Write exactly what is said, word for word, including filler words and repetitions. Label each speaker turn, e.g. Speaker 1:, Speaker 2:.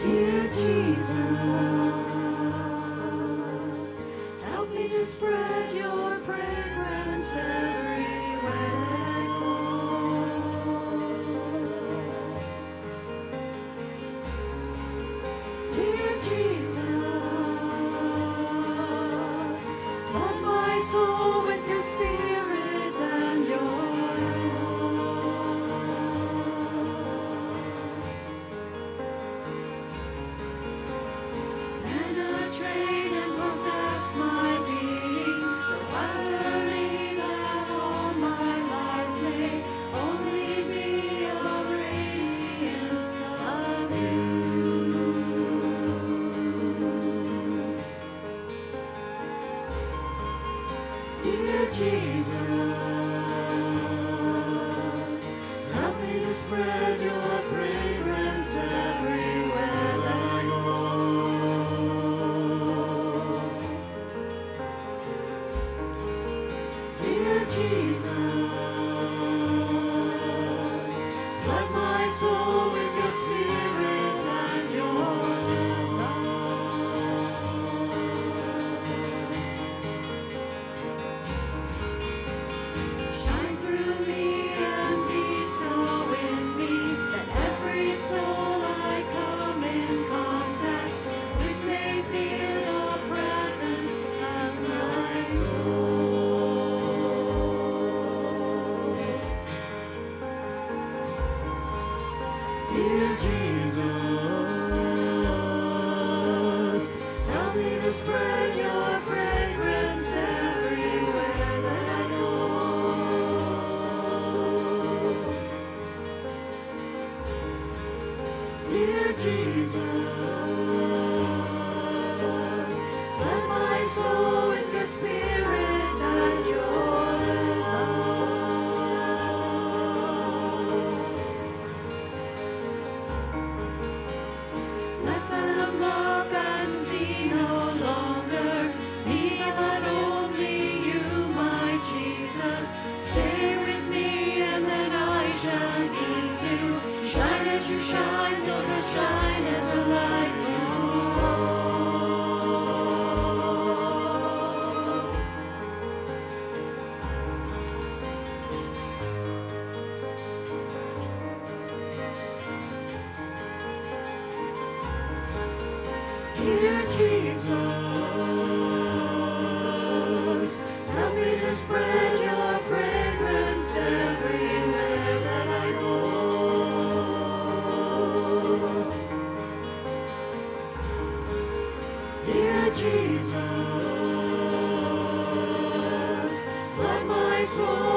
Speaker 1: Dear Jesus, help me to spread your fragrance everywhere I go. Dear Jesus, flood my soul with your spirit and your penetrate and possess my being so utterly that all my life may only be a radiance of you. Dear Jesus, help me to spread your fragrance everywhere that I go. Dear Jesus, flood my soul with your spirit and your love. Shine through me and be so in me that every soul I come in contact with may feel your presence and my soul. Dear Jesus, help me to spread your fragrance everywhere that I go. Dear Jesus, flood my soul with your spirit and your love. Let them look and see no longer me, but only you, my Jesus. Stay with me and then I shall need to shine as you shine, so to shine as the light you Dear Jesus, help me to spread your fragrance everywhere that I go. Dear Jesus, flood my soul